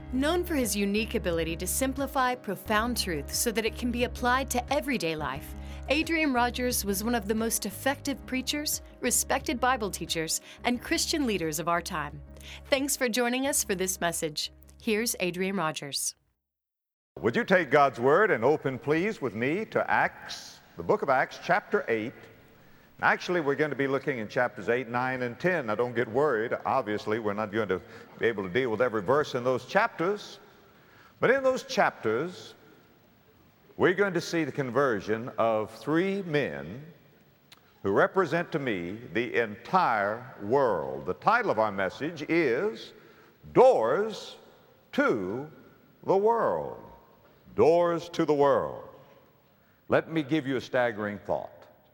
Known for his unique ability to simplify profound truth so that it can be applied to everyday life, Adrian Rogers was one of the most effective preachers, respected Bible teachers, and Christian leaders of our time. Thanks for joining us for this message. Here's Adrian Rogers. Would you take God's Word and open, please, with me to Acts, the book of Acts, chapter 8. Actually, we're going to be looking in chapters 8, 9, and 10. Now, don't get worried. Obviously, we're not going to be able to deal with every verse in those chapters. But in those chapters, we're going to see the conversion of three men who represent to me the entire world. The title of our message is Doors to the World. Doors to the World. Let me give you a staggering thought.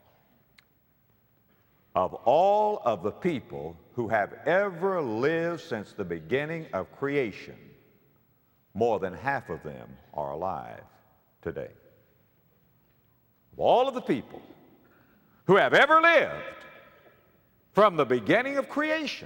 Of all of the people who have ever lived since the beginning of creation, more than half of them are alive today. Of all of the people who have ever lived from the beginning of creation,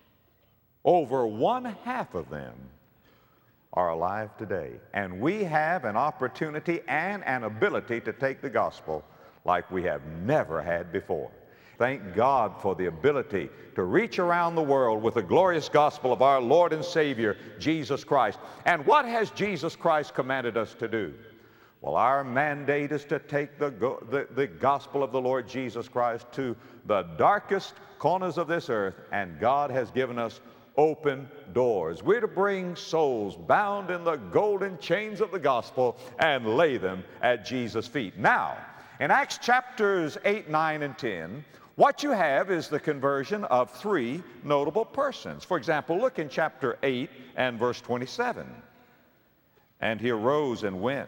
over one half of them are alive today. And we have an opportunity and an ability to take the gospel like we have never had before. Thank God for the ability to reach around the world with the glorious gospel of our Lord and Savior, Jesus Christ. And what has Jesus Christ commanded us to do? Well, our mandate is to take the gospel of the Lord Jesus Christ to the darkest corners of this earth, and God has given us open doors. We're to bring souls bound in the golden chains of the gospel and lay them at Jesus' feet. Now, in Acts chapters 8, 9, and 10, what you have is the conversion of three notable persons. For example, look in chapter 8 and verse 27. And he arose and went,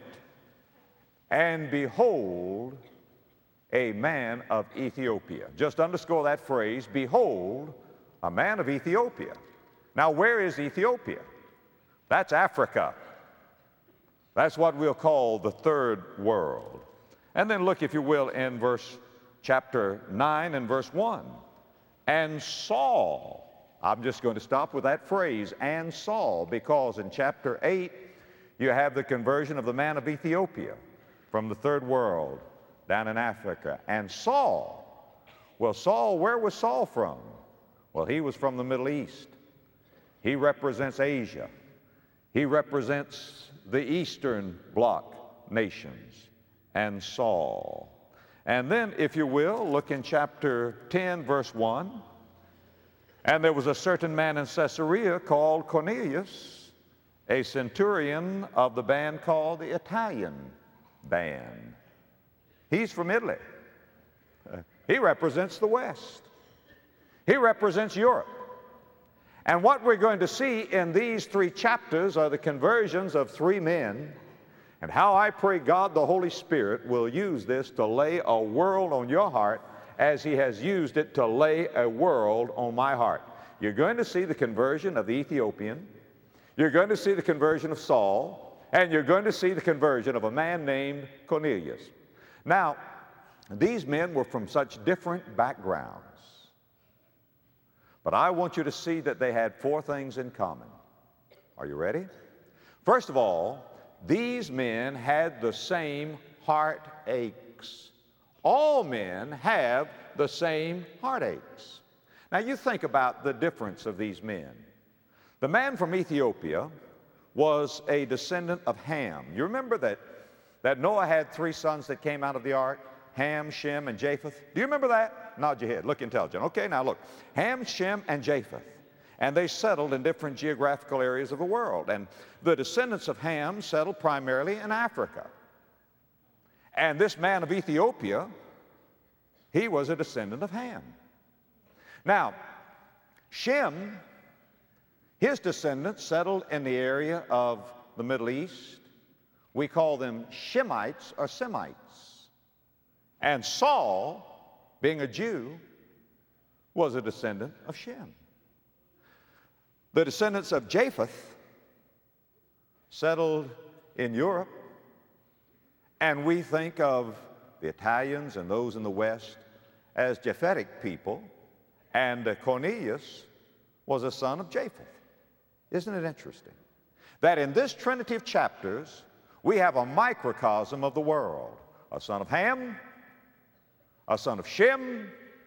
and behold, a man of Ethiopia. Just underscore that phrase, behold, a man of Ethiopia. Now, where is Ethiopia? That's Africa. That's what we'll call the third world. And then look, if you will, in chapter 9 and verse 1. And Saul, I'm just going to stop with that phrase, and Saul, because in chapter 8, you have the conversion of the man of Ethiopia from the third world down in Africa. And Saul, well, Saul, where was Saul from? Well, he was from the Middle East. He represents Asia. He represents the Eastern Bloc nations. And Saul. And then, if you will, look in chapter 10, verse 1. And there was a certain man in Caesarea called Cornelius, a centurion of the band called the Italian band. He's from Italy. He represents the West. He represents Europe. And what we're going to see in these three chapters are the conversions of three men, and how I pray God the Holy Spirit will use this to lay a world on your heart as He has used it to lay a world on my heart. You're going to see the conversion of the Ethiopian. You're going to see the conversion of Saul. And you're going to see the conversion of a man named Cornelius. Now, these men were from such different backgrounds. But I want you to see that they had four things in common. Are you ready? First of all, these men had the same heartaches. All men have the same heartaches. Now you think about the difference of these men. The man from Ethiopia was a descendant of Ham. You remember that Noah had three sons that came out of the ark? Ham, Shem, and Japheth. Do you remember that? Nod your head. Look intelligent. Okay, now look. Ham, Shem, and Japheth. And they settled in different geographical areas of the world. And the descendants of Ham settled primarily in Africa. And this man of Ethiopia, he was a descendant of Ham. Now, Shem, his descendants settled in the area of the Middle East. We call them Shemites or Semites. And Saul, being a Jew, was a descendant of Shem. The descendants of Japheth settled in Europe, and we think of the Italians and those in the West as Japhetic people, and Cornelius was a son of Japheth. Isn't it interesting? that in this Trinity of chapters, we have a microcosm of the world. A son of Ham, a son of Shem,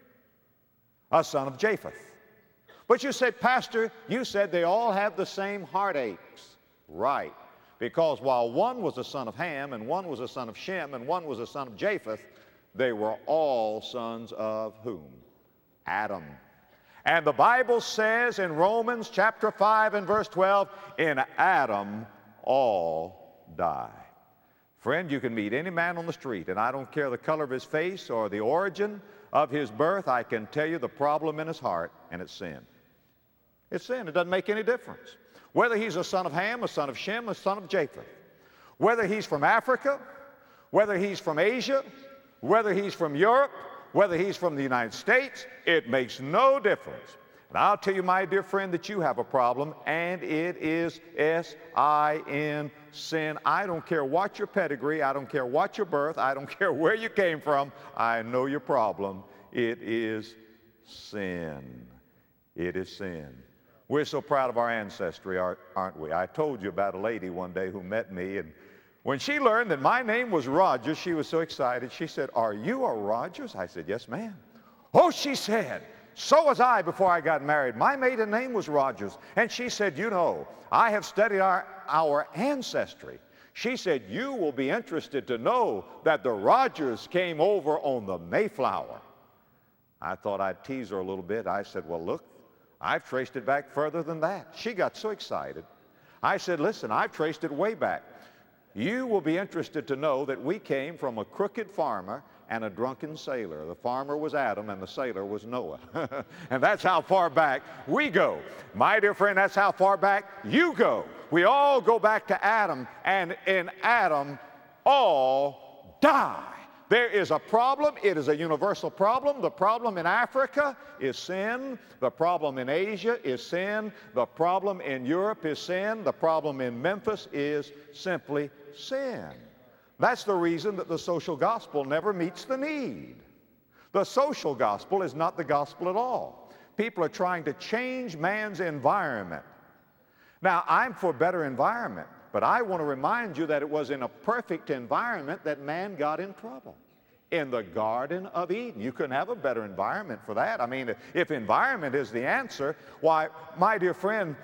a son of Japheth. But you said, Pastor, you said they all have the same heartaches. Right. Because while one was a son of Ham, and one was a son of Shem, and one was a son of Japheth, they were all sons of whom? Adam. And the Bible says in Romans chapter 5 and verse 12, in Adam all die. Friend, you can meet any man on the street, and I don't care the color of his face or the origin of his birth, I can tell you the problem in his heart, and it's sin. It's sin. It doesn't make any difference. Whether he's a son of Ham, a son of Shem, a son of Japheth. Whether he's from Africa, whether he's from Asia, whether he's from Europe, whether he's from the United States, it makes no difference. And I'll tell you, my dear friend, that you have a problem, and it is S-I-N, sin. I don't care what your pedigree, I don't care what your birth, I don't care where you came from, I know your problem. It is sin. It is sin. We're so proud of our ancestry, aren't we? I told you about a lady one day who met me, and when she learned that my name was Rogers, she was so excited. She said, "Are you a Rogers?" I said, "Yes, ma'am." "Oh," she said, "so was I before I got married. My maiden name was Rogers." And she said, "You know, I have studied our ancestry." She said, "You will be interested to know that the Rogers came over on the Mayflower." I thought I'd tease her a little bit. I said, "Well, look, I've traced it back further than that." She got so excited. I said, "Listen, I've traced it way back. You will be interested to know that we came from a crooked farmer and a drunken sailor. The farmer was Adam and the sailor was Noah." And that's how far back we go. My dear friend, that's how far back you go. We all go back to Adam, and in Adam all die. There is a problem. It is a universal problem. The problem in Africa is sin. The problem in Asia is sin. The problem in Europe is sin. The problem in Memphis is simply sin. That's the reason that the social gospel never meets the need. The social gospel is not the gospel at all. People are trying to change man's environment. Now, I'm for better environment, but I want to remind you that it was in a perfect environment that man got in trouble. In the Garden of Eden. You couldn't have a better environment for that. I mean, if environment is the answer, why, my dear friend,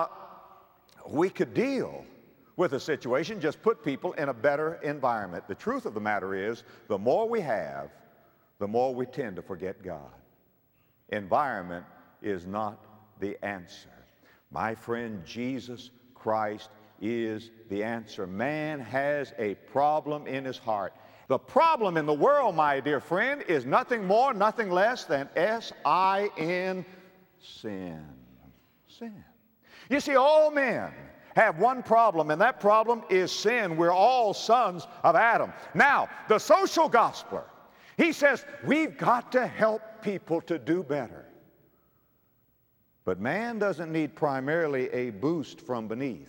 we could deal with a situation, just put people in a better environment. The truth of the matter is, the more we have, the more we tend to forget God. Environment is not the answer. My friend, Jesus Christ is the answer. Man has a problem in his heart. The problem in the world, my dear friend, is nothing more, nothing less than S-I-N, sin. Sin. You see, all men have one problem, and that problem is sin. We're all sons of Adam. Now, the social gospeler, he says, we've got to help people to do better. But man doesn't need primarily a boost from beneath.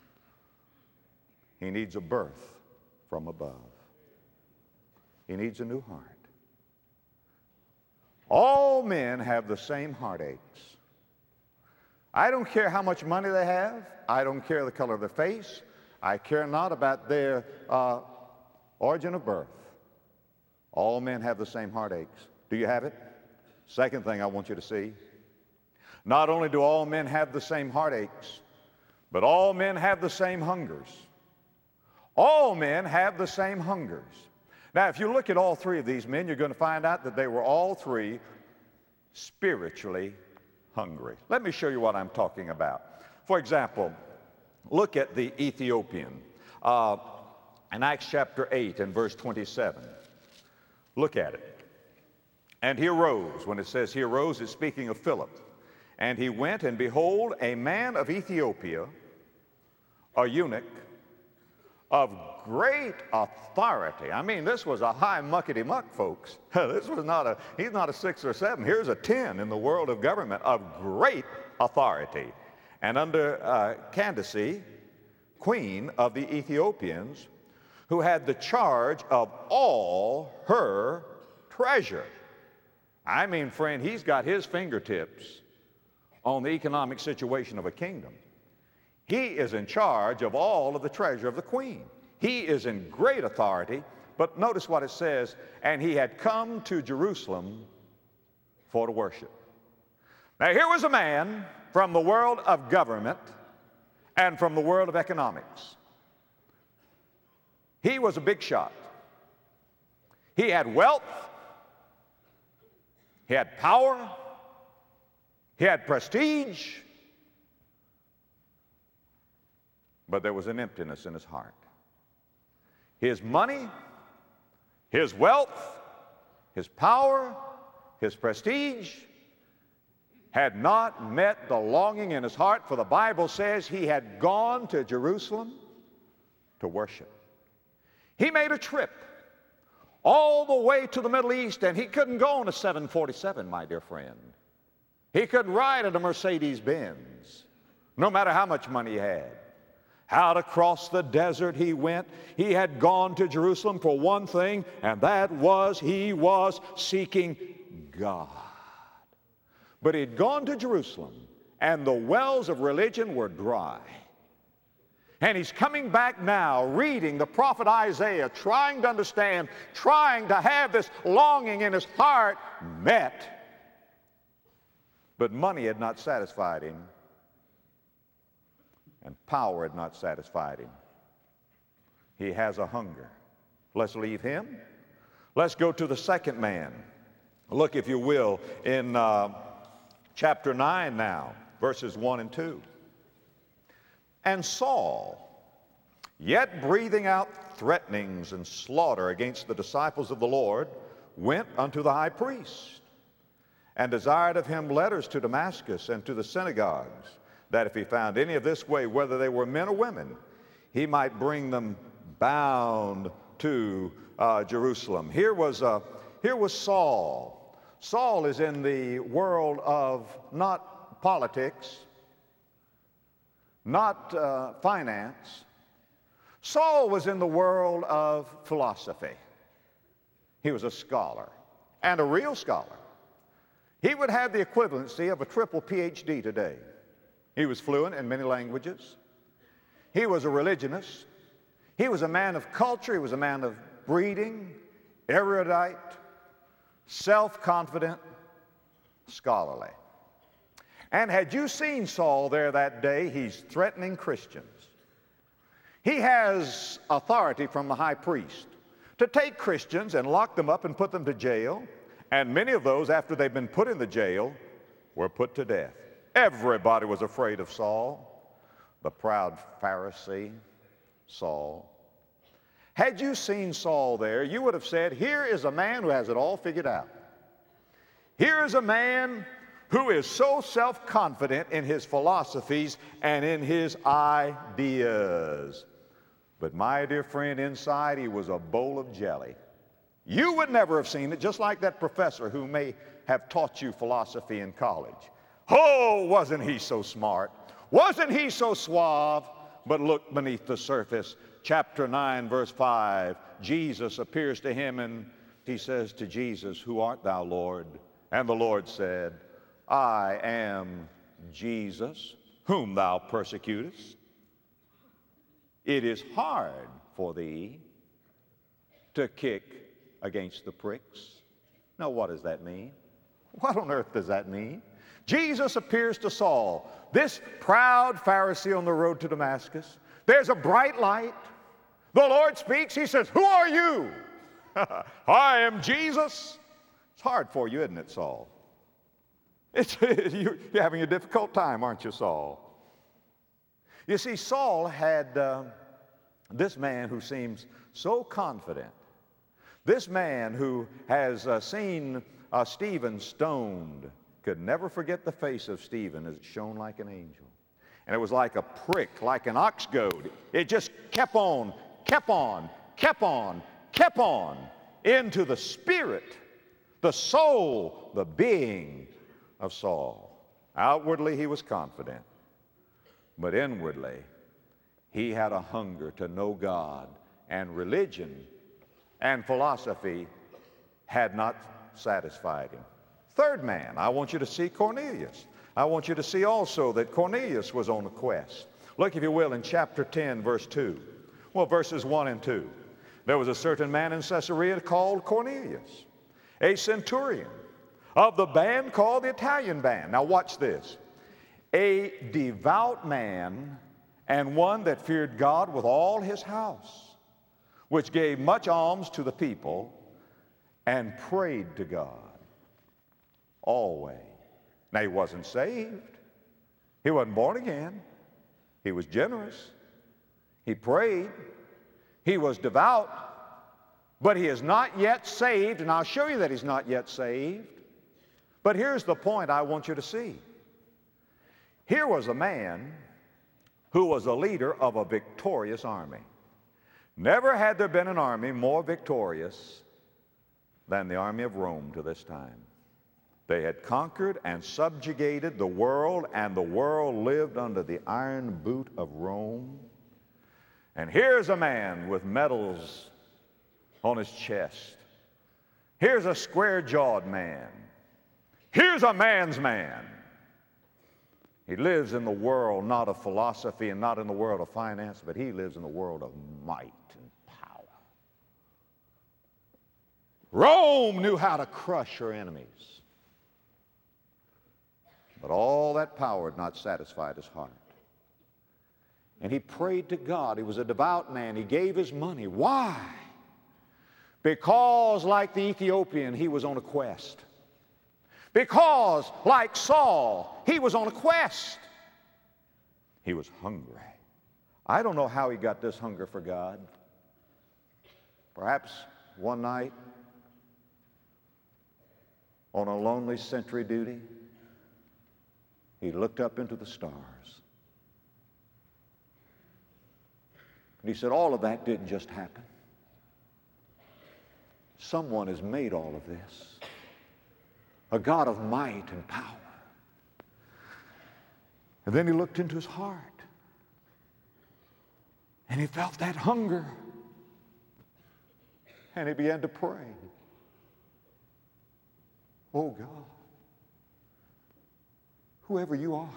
He needs a birth from above. He needs a new heart. All men have the same heartaches. I don't care how much money they have. I don't care the color of their face. I care not about their origin of birth. All men have the same heartaches. Do you have it? Second thing I want you to see. Not only do all men have the same heartaches, but all men have the same hungers. All men have the same hungers. Now, if you look at all three of these men, you're going to find out that they were all three spiritually hungry. Let me show you what I'm talking about. For example, look at the Ethiopian in Acts chapter 8 and verse 27. Look at it. And he arose. When it says he arose, it's speaking of Philip. And he went, and behold, a man of Ethiopia, a eunuch, of great authority. I mean, this was a high muckety-muck, folks. This was he's not a 6 or 7. Here's a 10 in the world of government, of great authority. And under Candace, queen of the Ethiopians, who had the charge of all her treasure. I mean, friend, he's got his fingertips on the economic situation of a kingdom. He is in charge of all of the treasure of the queen. He is in great authority, but notice what it says, and he had come to Jerusalem for to worship. Now here was a man from the world of government and from the world of economics. He was a big shot. He had wealth, he had power, he had prestige, but there was an emptiness in his heart. His money, his wealth, his power, his prestige had not met the longing in his heart, for the Bible says he had gone to Jerusalem to worship. He made a trip all the way to the Middle East, and he couldn't go on a 747, my dear friend. He couldn't ride in a Mercedes-Benz, no matter how much money he had. Out across the desert he went. He had gone to Jerusalem for one thing, and that was he was seeking God. But he'd gone to Jerusalem, and the wells of religion were dry. And he's coming back now, reading the prophet Isaiah, trying to understand, trying to have this longing in his heart met. But money had not satisfied him, and power had not satisfied him. He has a hunger. Let's leave him. Let's go to the second man. Look, if you will, in chapter 9 now, verses 1 and 2. And Saul, yet breathing out threatenings and slaughter against the disciples of the Lord, went unto the high priest, and desired of him letters to Damascus and to the synagogues, that if he found any of this way, whether they were men or women, he might bring them bound to Jerusalem. Here was Saul. Saul is in the world of not politics, not finance. Saul was in the world of philosophy. He was a scholar, and a real scholar. He would have the equivalency of a triple PhD today. He was fluent in many languages. He was a religionist. He was a man of culture. He was a man of breeding, erudite, self-confident, scholarly. And had you seen Saul there that day, he's threatening Christians. He has authority from the high priest to take Christians and lock them up and put them to jail. And many of those, after they've been put in the jail, were put to death. Everybody was afraid of Saul, the proud Pharisee, Saul. Had you seen Saul there, you would have said, here is a man who has it all figured out. Here is a man who is so self-confident in his philosophies and in his ideas. But my dear friend, inside he was a bowl of jelly. You would never have seen it, just like that professor who may have taught you philosophy in college. Oh, wasn't he so smart? Wasn't he so suave? But look beneath the surface. Chapter 9, verse 5, Jesus appears to him and he says to Jesus, who art thou, Lord? And the Lord said, I am Jesus, whom thou persecutest. It is hard for thee to kick against the pricks. Now, what does that mean? What on earth does that mean? Jesus appears to Saul, this proud Pharisee on the road to Damascus. There's a bright light. The Lord speaks. He says, who are you? I am Jesus. It's hard for you, isn't it, Saul? You're having a difficult time, aren't you, Saul? You see, Saul had this man who seems so confident. This man who has seen Stephen stoned could never forget the face of Stephen as it shone like an angel. And it was like a prick, like an ox goad. It just kept on, kept on, kept on, kept on into the spirit, the soul, the being of Saul. Outwardly he was confident, but inwardly he had a hunger to know God, and religion and philosophy had not satisfied him. Third man, I want you to see Cornelius. I want you to see also that Cornelius was on a quest. Look, if you will, in chapter 10, verse 2. Well, verses 1 and 2. There was a certain man in Caesarea called Cornelius, a centurion of the band called the Italian band. Now watch this. A devout man and one that feared God with all his house, which gave much alms to the people and prayed to God always. Now, he wasn't saved. He wasn't born again. He was generous. He prayed. He was devout. But he is not yet saved, and I'll show you that he's not yet saved. But here's the point I want you to see. Here was a man who was a leader of a victorious army. Never had there been an army more victorious than the army of Rome to this time. They had conquered and subjugated the world, and the world lived under the iron boot of Rome. And here's a man with medals on his chest. Here's a square-jawed man. Here's a man's man. He lives in the world not of philosophy and not in the world of finance, but he lives in the world of might and power. Rome knew how to crush her enemies. But all that power had not satisfied his heart. And he prayed to God. He was a devout man. He gave his money. Why? Because, like the Ethiopian, he was on a quest. Because, like Saul, he was on a quest. He was hungry. I don't know how he got this hunger for God. Perhaps one night, on a lonely sentry duty, he looked up into the stars. And he said, all of that didn't just happen. Someone has made all of this. A God of might and power. And then he looked into his heart. And he felt that hunger. And he began to pray. Oh God, whoever you are,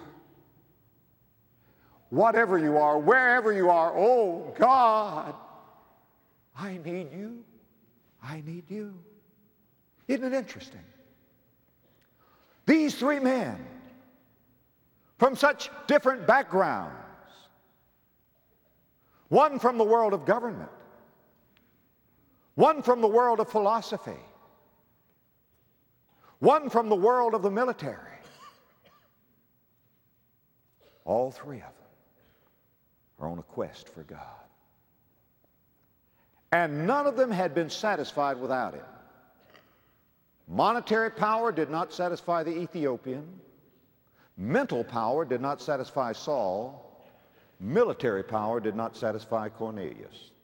whatever you are, wherever you are, oh God, I need you. I need you. Isn't it interesting? These three men from such different backgrounds, one from the world of government, one from the world of philosophy, one from the world of the military. All three of them are on a quest for God. And none of them had been satisfied without Him. Monetary power did not satisfy the Ethiopian. Mental power did not satisfy Saul. Military power did not satisfy Cornelius.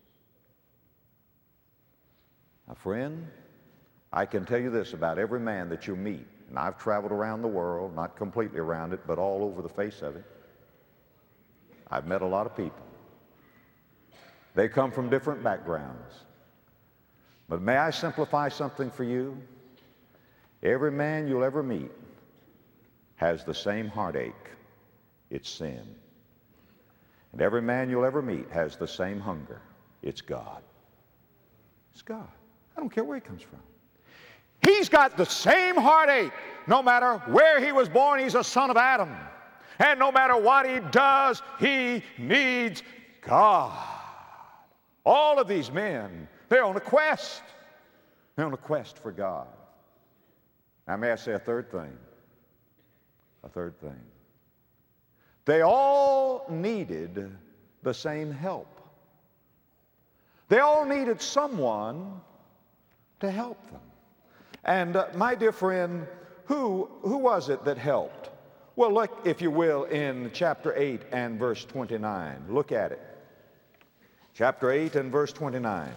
Now, friend, I can tell you this about every man that you meet, and I've traveled around the world, not completely around it, but all over the face of it. I've met a lot of people. They come from different backgrounds. But may I simplify something for you? Every man you'll ever meet has the same heartache. It's sin. And every man you'll ever meet has the same hunger. It's God. It's God. I don't care where he comes from. He's got the same heartache. No matter where he was born, he's a son of Adam. And no matter what he does, he needs God. All of these men, they're on a quest. They're on a quest for God. Now, may I say a third thing? A third thing. They all needed the same help. They all needed someone to help them. And my dear friend, who was it that helped? Well, look, if you will, in chapter 8 and verse 29. Look at it. Chapter 8 and verse 29.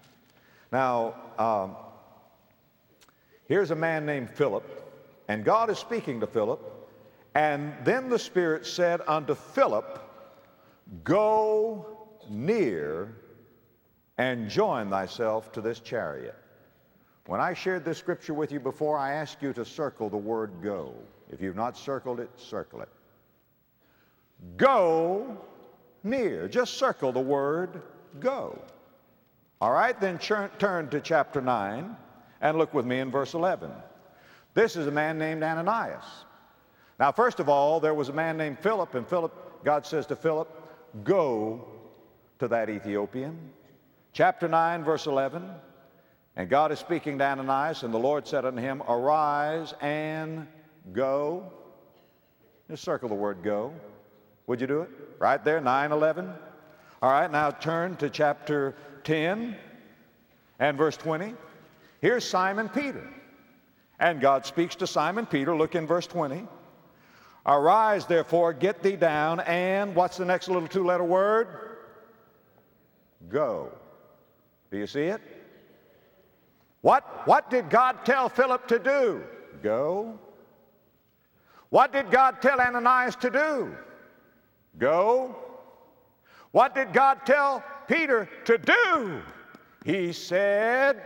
Now, here's a man named Philip, and God is speaking to Philip. And then the Spirit said unto Philip, go near and join thyself to this chariot. When I shared this scripture with you before, I asked you to circle the word go. If you've not circled it, circle it. Go near. Just circle the word go. All right, then turn to chapter 9 and look with me in verse 11. This is a man named Ananias. Now, first of all, there was a man named Philip, and God says to Philip, go to that Ethiopian. Chapter 9, verse 11, and God is speaking to Ananias, and the Lord said unto him, arise and go. Just circle the word go. Would you do it? Right there, 9:11. All right, now turn to chapter 10 and verse 20. Here's Simon Peter. And God speaks to Simon Peter. Look in verse 20. Arise, therefore, get thee down, and what's the next little two-letter word? Go. Do you see it? What did God tell Philip to do? Go. What did God tell Ananias to do? Go. What did God tell Peter to do? He said,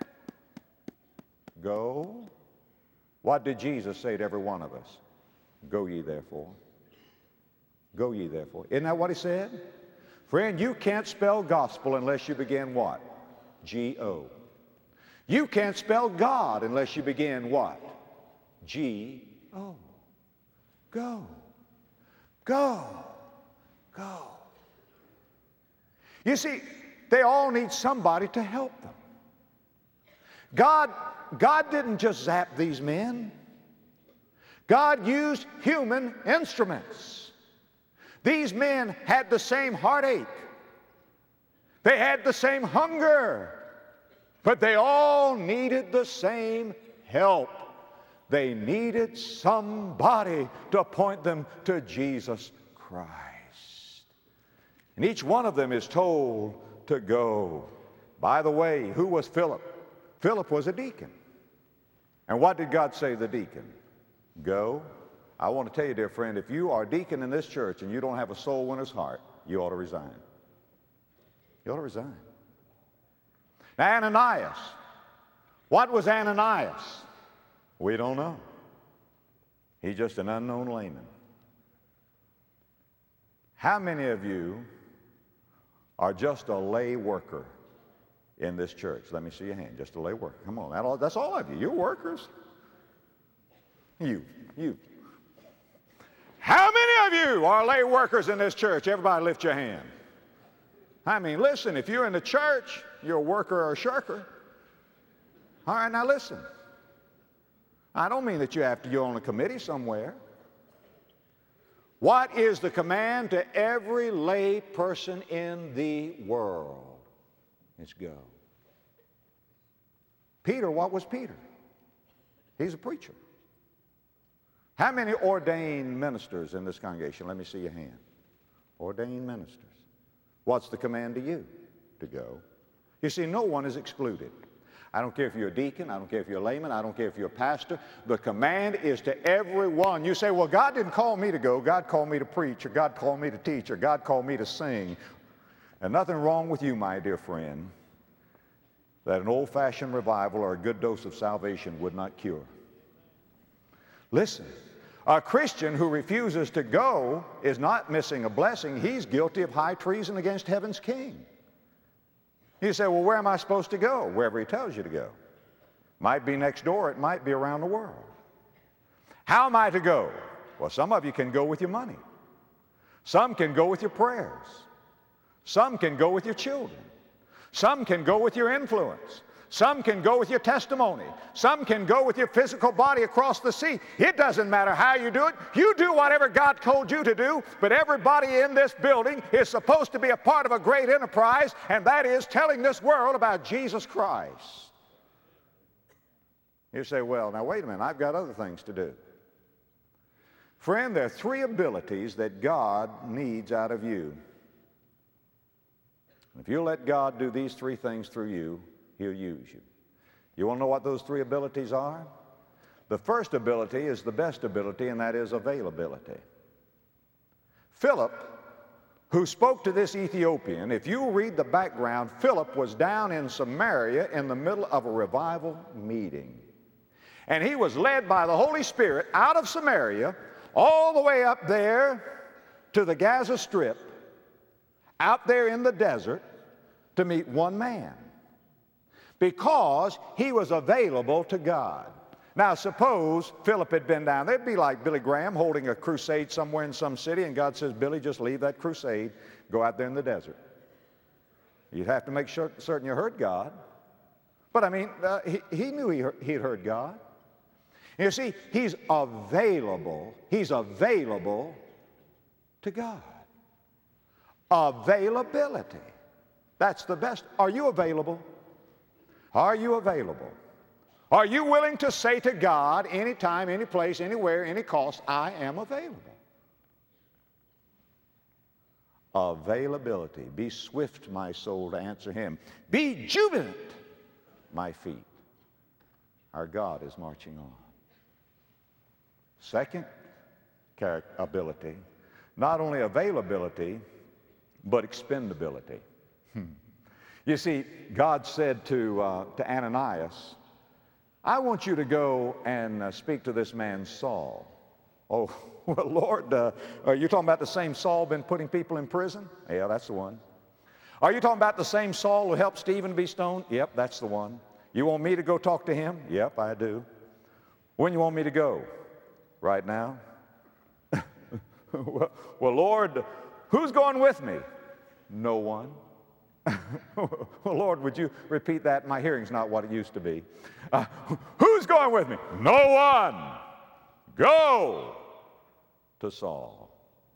go. What did Jesus say to every one of us? Go ye therefore. Go ye therefore. Isn't that what he said? Friend, you can't spell gospel unless you begin what? G-O. You can't spell God unless you begin what? G-O. Go. Go. Go. You see, they all need somebody to help them. God didn't just zap these men. God used human instruments. These men had the same heartache. They had the same hunger. But they all needed the same help. They needed somebody to point them to Jesus Christ. And each one of them is told to go. By the way, who was Philip? Philip was a deacon. And what did God say to the deacon? Go. I want to tell you, dear friend, if you are a deacon in this church and you don't have a soul winner's heart, you ought to resign. You ought to resign. Now, Ananias. What was Ananias? We don't know. He's just an unknown layman. How many of you are just a lay worker in this church? Let me see your hand. Just a lay worker. Come on. That's all of you. You're workers. You. How many of you are lay workers in this church? Everybody lift your hand. I mean, listen, if you're in the church, you're a worker or a shirker. All right, now listen. I don't mean that you have to go on a committee somewhere. What is the command to every lay person in the world? It's go. Peter, what was Peter? He's a preacher. How many ordained ministers in this congregation? Let me see your hand. Ordained ministers. What's the command to you? To go. You see, no one is excluded. I don't care if you're a deacon. I don't care if you're a layman. I don't care if you're a pastor. The command is to everyone. You say, well, God didn't call me to go. God called me to preach, or God called me to teach, or God called me to sing. And nothing wrong with you, my dear friend, that an old-fashioned revival or a good dose of salvation would not cure. Listen, a Christian who refuses to go is not missing a blessing. He's guilty of high treason against heaven's king. You say, well, where am I supposed to go? Wherever he tells you to go. Might be next door. It might be around the world. How am I to go? Well, some of you can go with your money. Some can go with your prayers. Some can go with your children. Some can go with your influence. Some can go with your testimony. Some can go with your physical body across the sea. It doesn't matter how you do it. You do whatever God told you to do, but everybody in this building is supposed to be a part of a great enterprise, and that is telling this world about Jesus Christ. You say, well, now wait a minute, I've got other things to do. Friend, there are three abilities that God needs out of you. If you let God do these three things through you, He'll use you. You want to know what those three abilities are? The first ability is the best ability, and that is availability. Philip, who spoke to this Ethiopian, if you read the background, Philip was down in Samaria in the middle of a revival meeting. And he was led by the Holy Spirit out of Samaria all the way up there to the Gaza Strip out there in the desert to meet one man because he was available to God. Now, suppose Philip had been down. They'd be like Billy Graham holding a crusade somewhere in some city, and God says, Billy, just leave that crusade, go out there in the desert. You'd have to make certain you heard God. But, I mean, he knew he had heard God. You see, he's available. He's available to God. Availability. That's the best. Are you available? Are you available? Are you willing to say to God anytime, any place, anywhere, any cost, I am available? Availability. Be swift, my soul, to answer him. Be jubilant, my feet. Our God is marching on. Second ability, not only availability, but expendability. You see, God said to Ananias, I want you to go and speak to this man Saul. Oh, well, Lord, are you talking about the same Saul been putting people in prison? Yeah, that's the one. Are you talking about the same Saul who helped Stephen be stoned? Yep, that's the one. You want me to go talk to him? Yep, I do. When you want me to go? Right now? Well, Lord, who's going with me? No one. Well, Lord, would you repeat that? My hearing's not what it used to be. Who's going with me? No one. Go to Saul.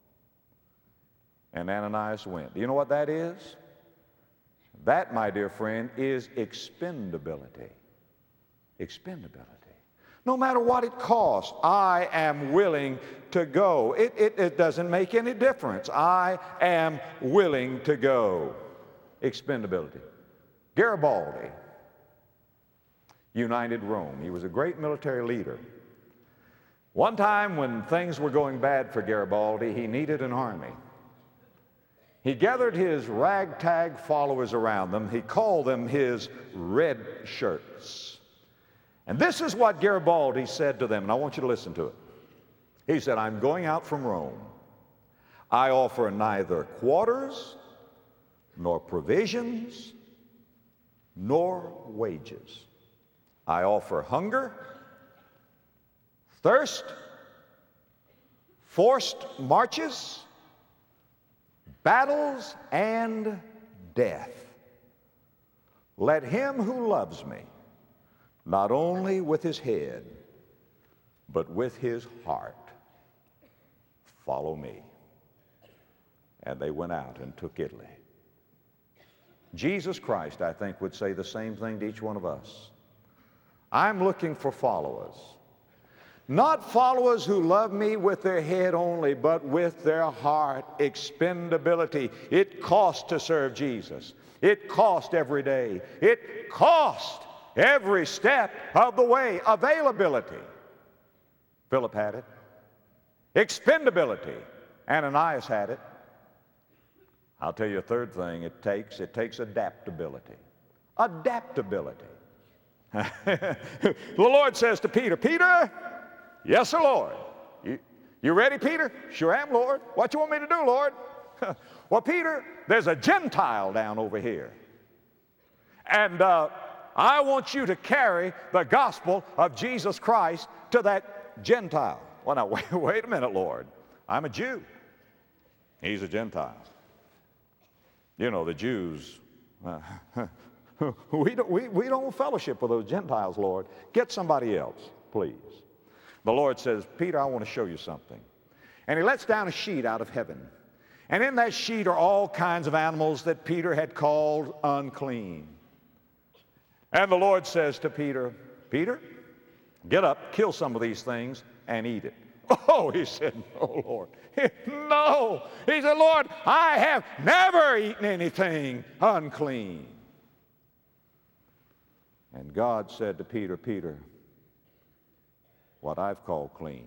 And Ananias went. Do you know what that is? That, my dear friend, is expendability. Expendability. No matter what it costs, I am willing to go. It doesn't make any difference. I am willing to go. Expendability. Garibaldi united Rome. He was a great military leader. One time when things were going bad for Garibaldi, he needed an army. He gathered his ragtag followers around them. He called them his red shirts. And this is what Garibaldi said to them, and I want you to listen to it. He said, I'm going out from Rome. I offer neither quarters, nor provisions, nor wages. I offer hunger, thirst, forced marches, battles, and death. Let him who loves me, not only with his head, but with his heart, follow me. And they went out and took Italy. Jesus Christ, I think, would say the same thing to each one of us. I'm looking for followers. Not followers who love me with their head only, but with their heart. Expendability. It costs to serve Jesus. It costs every day. It costs every step of the way. Availability. Philip had it. Expendability. Ananias had it. I'll tell you a third thing it takes adaptability. Adaptability. The Lord says to Peter, Peter, yes, sir, Lord. You ready, Peter? Sure am, Lord. What you want me to do, Lord? Well, Peter, there's a Gentile down over here. And I want you to carry the gospel of Jesus Christ to that Gentile. Well, now, wait a minute, Lord. I'm a Jew. He's a Gentile. You know, the Jews, we don't fellowship with those Gentiles, Lord. Get somebody else, please. The Lord says, Peter, I want to show you something. And he lets down a sheet out of heaven. And in that sheet are all kinds of animals that Peter had called unclean. And the Lord says to Peter, Peter, get up, kill some of these things, and eat it. Oh, he said, no, Lord. No. He said, Lord, I have never eaten anything unclean. And God said to Peter, Peter, what I've called clean,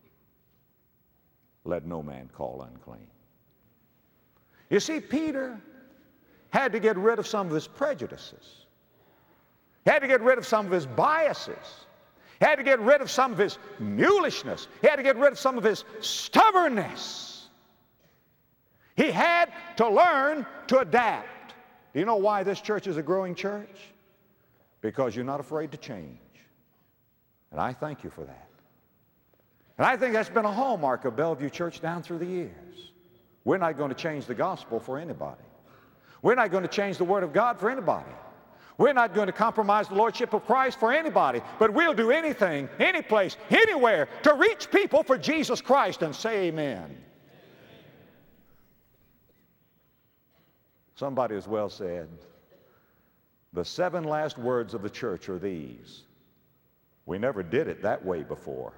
let no man call unclean. You see, Peter had to get rid of some of his prejudices. He had to get rid of some of his biases. He had to get rid of some of his mulishness. He had to get rid of some of his stubbornness. He had to learn to adapt. Do you know why this church is a growing church? Because you're not afraid to change. And I thank you for that. And I think that's been a hallmark of Bellevue Church down through the years. We're not going to change the gospel for anybody. We're not going to change the Word of God for anybody. We're not going to compromise the Lordship of Christ for anybody, but we'll do anything, any place, anywhere to reach people for Jesus Christ, and say amen. Somebody has well said, the 7 last words of the church are these: we never did it that way before.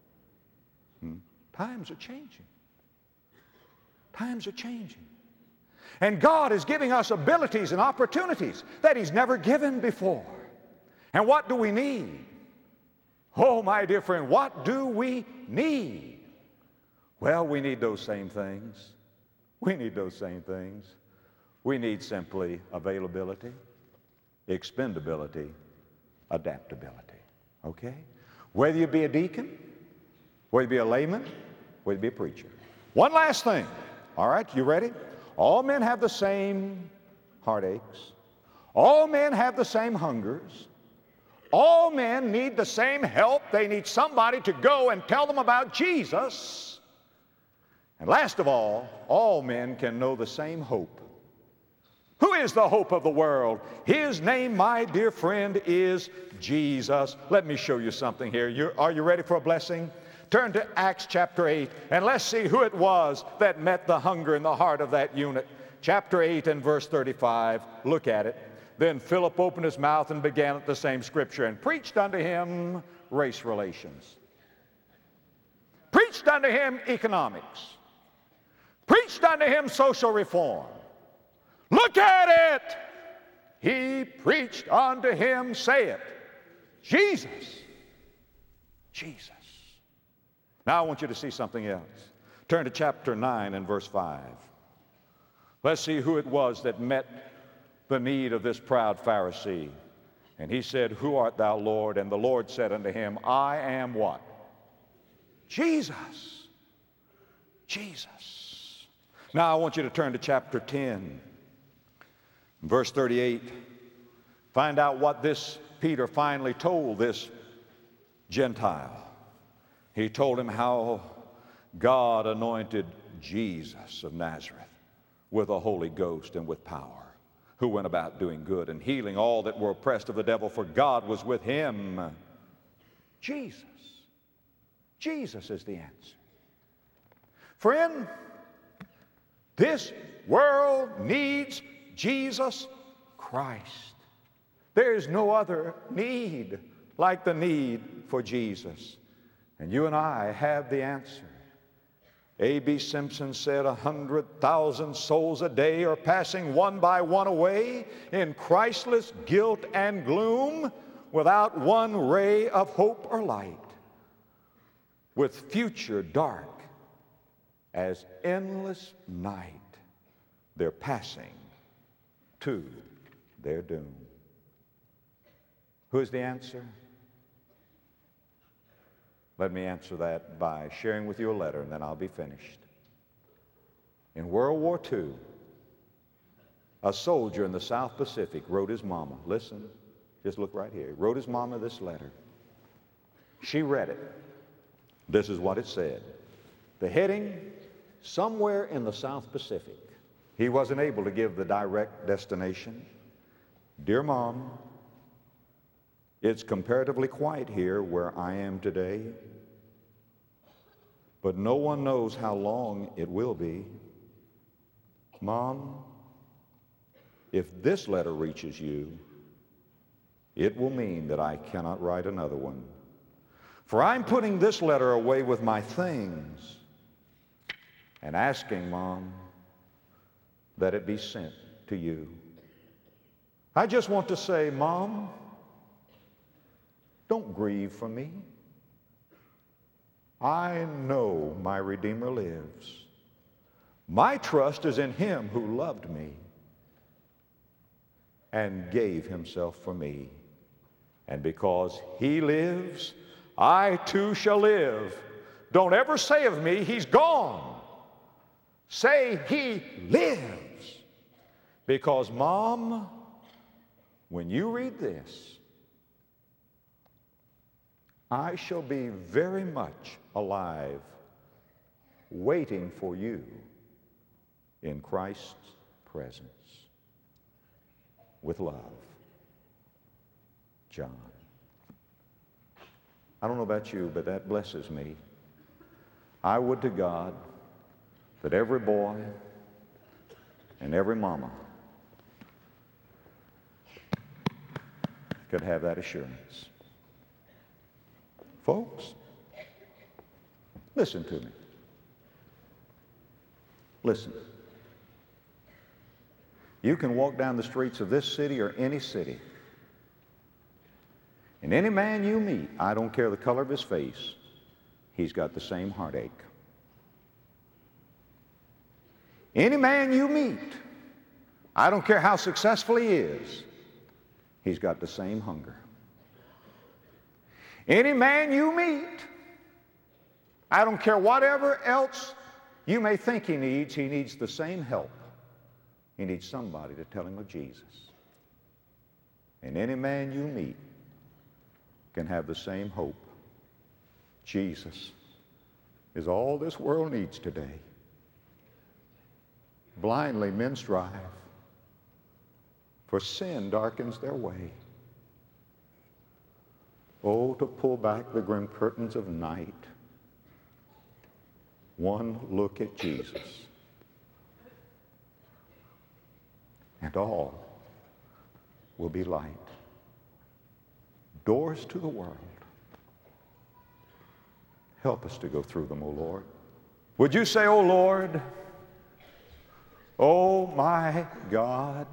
Times are changing. Times are changing. And God is giving us abilities and opportunities that He's never given before. And what do we need? Oh, my dear friend, what do we need? Well, we need those same things. We need those same things. We need simply availability, expendability, adaptability. Okay? Whether you be a deacon, whether you be a layman, whether you be a preacher. One last thing. All right, you ready? All men have the same heartaches. All men have the same hungers. All men need the same help. They need somebody to go and tell them about Jesus. And last of all men can know the same hope. Who is the hope of the world? His name, my dear friend, is Jesus. Let me show you something here. Are you ready for a blessing? Turn to Acts chapter 8, and let's see who it was that met the hunger in the heart of that eunuch. Chapter 8 and verse 35. Look at it. Then Philip opened his mouth and began at the same scripture, and preached unto him race relations. Preached unto him economics. Preached unto him social reform. Look at it! He preached unto him, say it, Jesus. Jesus. Now I want you to see something else. Turn to chapter 9 and verse 5. Let's see who it was that met the need of this proud Pharisee. And he said, Who art thou, Lord? And the Lord said unto him, I am what? Jesus. Jesus. Now I want you to turn to chapter 10, verse 38. Find out what this Peter finally told this Gentile. He told him how God anointed Jesus of Nazareth with the Holy Ghost and with power, who went about doing good and healing all that were oppressed of the devil, for God was with him. Jesus. Jesus is the answer. Friend, this world needs Jesus Christ. There is no other need like the need for Jesus. And you and I have the answer. A.B. Simpson said 100,000 souls a day are passing one by one away in Christless guilt and gloom without one ray of hope or light, with future dark as endless night. They're passing to their doom. Who's the answer? Let me answer that by sharing with you a letter, and then I'll be finished. In World War II, a soldier in the South Pacific wrote his mama, listen, just look right here, he wrote his mama this letter. She read it. This is what it said. The heading, somewhere in the South Pacific. He wasn't able to give the direct destination. Dear Mom, it's comparatively quiet here where I am today, but no one knows how long it will be. Mom, if this letter reaches you, it will mean that I cannot write another one. For I'm putting this letter away with my things and asking, Mom, that it be sent to you. I just want to say, Mom, don't grieve for me. I know my Redeemer lives. My trust is in Him who loved me and gave Himself for me. And because He lives, I too shall live. Don't ever say of me, He's gone. Say He lives. Because, Mom, when you read this, I shall be very much alive, waiting for you in Christ's presence. With love, John. I don't know about you, but that blesses me. I would to God that every boy and every mama could have that assurance. Folks, listen to me. Listen. You can walk down the streets of this city or any city, and any man you meet, I don't care the color of his face, he's got the same heartache. Any man you meet, I don't care how successful he is, he's got the same hunger. Any man you meet, I don't care whatever else you may think he needs the same help. He needs somebody to tell him of Jesus. And any man you meet can have the same hope. Jesus is all this world needs today. Blindly men strive, for sin darkens their way. Oh, to pull back the grim curtains of night. One look at Jesus, and all will be light. Doors to the world. Help us to go through them, O Lord. Would you say, O Lord, oh my God,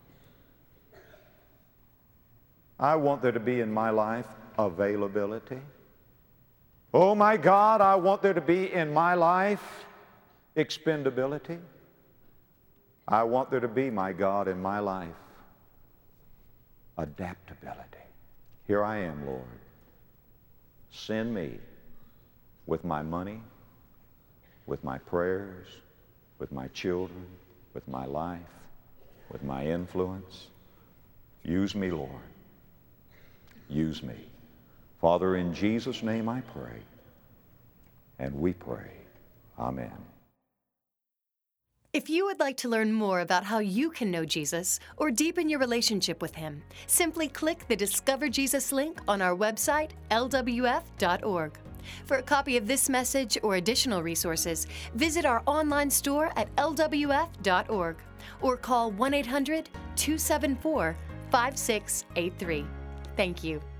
I want there to be in my life availability. Oh my God, I want there to be in my life expendability. I want there to be, my God, in my life adaptability. Here I am, Lord. Send me with my money, with my prayers, with my children, with my life, with my influence. Use me, Lord. Use me. Father, in Jesus' name I pray, and we pray. Amen. If you would like to learn more about how you can know Jesus or deepen your relationship with Him, simply click the Discover Jesus link on our website, lwf.org. For a copy of this message or additional resources, visit our online store at lwf.org or call 1-800-274-5683. Thank you.